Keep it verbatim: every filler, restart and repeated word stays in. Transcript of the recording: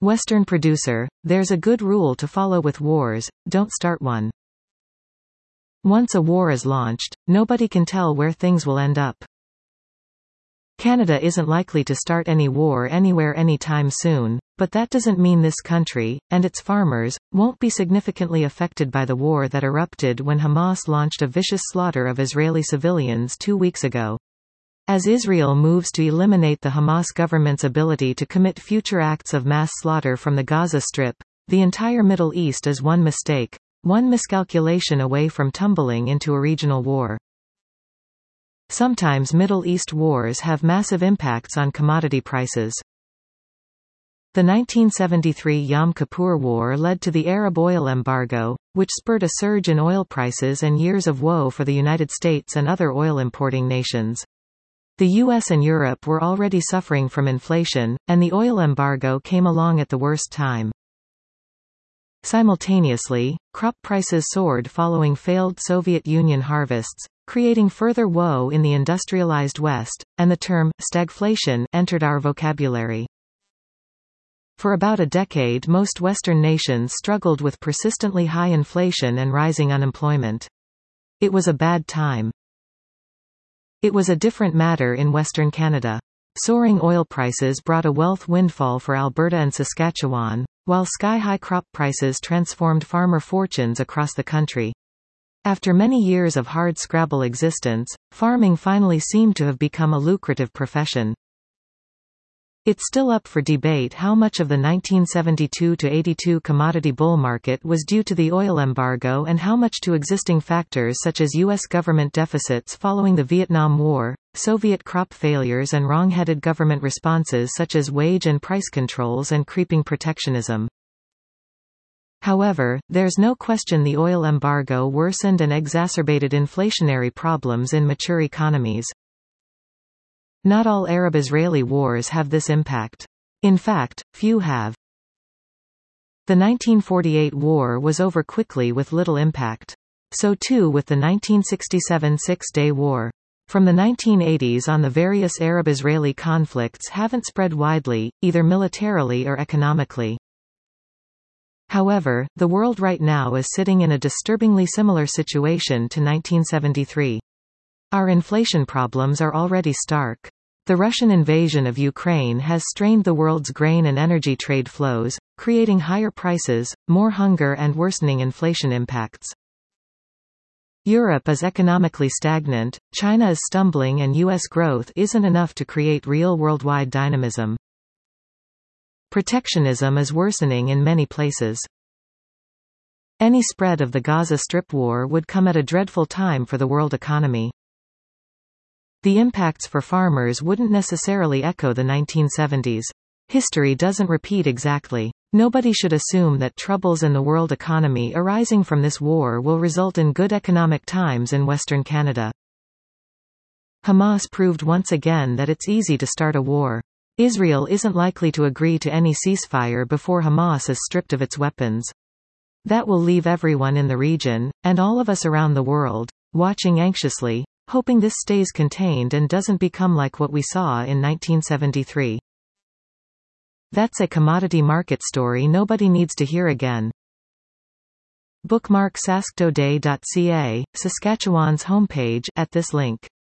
Western producer, there's a good rule to follow with wars: don't start one. Once a war is launched, nobody can tell where things will end up. Canada isn't likely to start any war anywhere anytime soon, but that doesn't mean this country, and its farmers, won't be significantly affected by the war that erupted when Hamas launched a vicious slaughter of Israeli civilians two weeks ago. As Israel moves to eliminate the Hamas government's ability to commit future acts of mass slaughter from the Gaza Strip, the entire Middle East is one mistake, one miscalculation away from tumbling into a regional war. Sometimes Middle East wars have massive impacts on commodity prices. The nineteen seventy-three Yom Kippur War led to the Arab oil embargo, which spurred a surge in oil prices and years of woe for the United States and other oil-importing nations. The U S and Europe were already suffering from inflation, and the oil embargo came along at the worst time. Simultaneously, crop prices soared following failed Soviet Union harvests, creating further woe in the industrialized West, and the term stagflation entered our vocabulary. For about a decade, most Western nations struggled with persistently high inflation and rising unemployment. It was a bad time. It was a different matter in Western Canada. Soaring oil prices brought a wealth windfall for Alberta and Saskatchewan, while sky-high crop prices transformed farmer fortunes across the country. After many years of hard-scrabble existence, farming finally seemed to have become a lucrative profession. It's still up for debate how much of the nineteen seventy-two to eighty-two commodity bull market was due to the oil embargo and how much to existing factors such as U S government deficits following the Vietnam War, Soviet crop failures and wrong-headed government responses such as wage and price controls and creeping protectionism. However, there's no question the oil embargo worsened and exacerbated inflationary problems in mature economies. Not all Arab-Israeli wars have this impact. In fact, few have. The nineteen forty-eight war was over quickly with little impact. So too with the nineteen sixty-seven Six-Day War. From the nineteen eighties on, the various Arab-Israeli conflicts haven't spread widely, either militarily or economically. However, the world right now is sitting in a disturbingly similar situation to nineteen seventy-three. Our inflation problems are already stark. The Russian invasion of Ukraine has strained the world's grain and energy trade flows, creating higher prices, more hunger and worsening inflation impacts. Europe is economically stagnant, China is stumbling, and U S growth isn't enough to create real worldwide dynamism. Protectionism is worsening in many places. Any spread of the Gaza Strip war would come at a dreadful time for the world economy. The impacts for farmers wouldn't necessarily echo the nineteen seventies. History doesn't repeat exactly. Nobody should assume that troubles in the world economy arising from this war will result in good economic times in Western Canada. Hamas proved once again that it's easy to start a war. Israel isn't likely to agree to any ceasefire before Hamas is stripped of its weapons. That will leave everyone in the region, and all of us around the world, watching anxiously, hoping this stays contained and doesn't become like what we saw in nineteen seventy-three. That's a commodity market story nobody needs to hear again. Bookmark sasktoday dot c a, Saskatchewan's homepage, at this link.